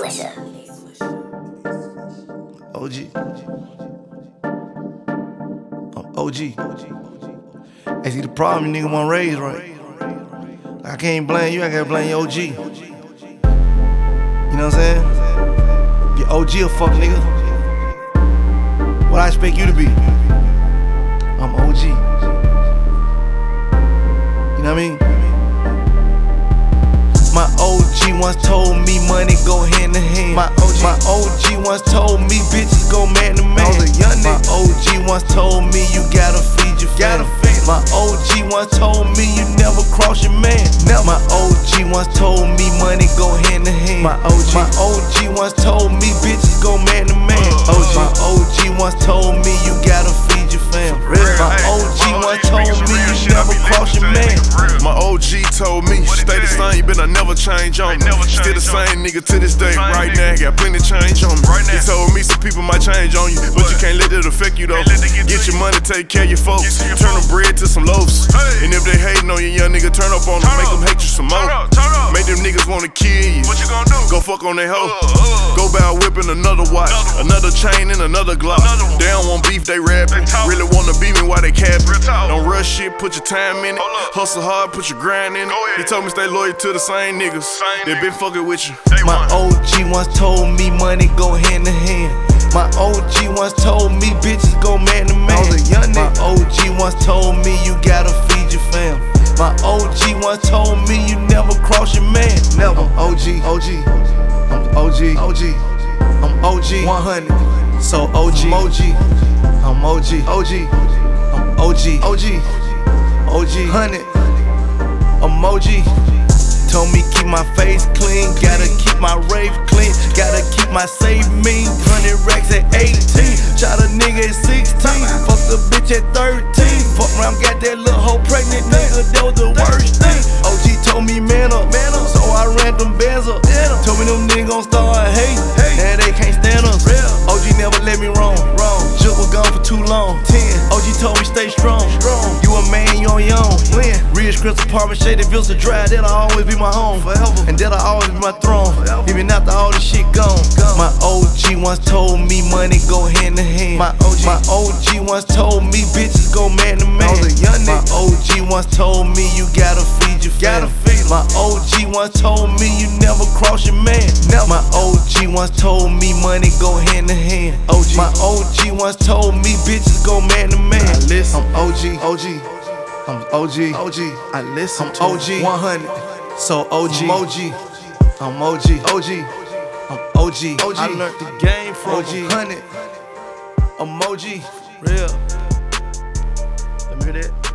Swisher. OG. I'm OG. Hey, see, the problem, you nigga want raised right. I can't blame you, I gotta blame your OG. You know what I'm saying? Your OG a fuck nigga. What I expect you to be? I'm OG. You know what I mean? My OG once told me money go hand in hand. My OG once told me bitches go man to man. My OG once told me you gotta feed your family. My OG once told me you never cross your man. My OG once told me money go hand in hand. My OG once told me bitches go man to man. My OG once told me you gotta feed your family. My OG once told me you never cross your man. My OG told me, stay the same, you better never change on me. Still the same nigga to this day. Right now, got plenty change on me. He told me some people might change on you, but you can't let it affect you though. Get your money, take care of your folks. Turn the bread to some loaves. And if they hating on you, young nigga, turn up on them, make them hate you some more. Make them niggas wanna kill you. What you gonna do? Go fuck on that hoe. Go buy a whip and another watch, another chain and another Glock. They don't want beef, they rapping. Really wanna beat me while they capping. Don't rush shit, put your time in it. Hustle hard, put your grind in it. He told me stay loyal to the same niggas. They been fucking with you. My OG once told me money go hand in hand. My OG once told me bitches go man to man. My OG once told me you gotta feed your fam. My OG once told me you never cross your man. Never. I'm OG. I'm OG. I'm OG 100. So OG. I'm OG. I'm OG. OG 100. I'm OG. Told me keep my face clean, gotta keep my rave clean, gotta keep my save mean. 100 racks at 18, shot a nigga at 16, fucked a bitch at 13. Fuck around, got that little hoe pregnant, nigga, that was the worst thing. OG told me man up, so I ran them bands up. Told me them niggas gon' start hating, now they can't stand us. OG never let me wrong. Just was gone for too long. 10. OG told me stay strong. You a man, you on your own. Ridge Crystal Apartment, Shady Vista Drive, that'll always be my home forever, and that'll always be my throne, even after all this shit gone. My OG once told me money go hand in hand. My OG once told me bitches go man to man. My OG once told me you gotta feed your family. My OG once told me you never cross your man. My OG once told me money go hand in hand. My OG once told me bitches go man to man. I'm OG. I'm OG. I listen. I'm OG 100. So OG. I'm OG. I'm OG. I learned the game from OG 100. I'm OG. Real. Let me hear that.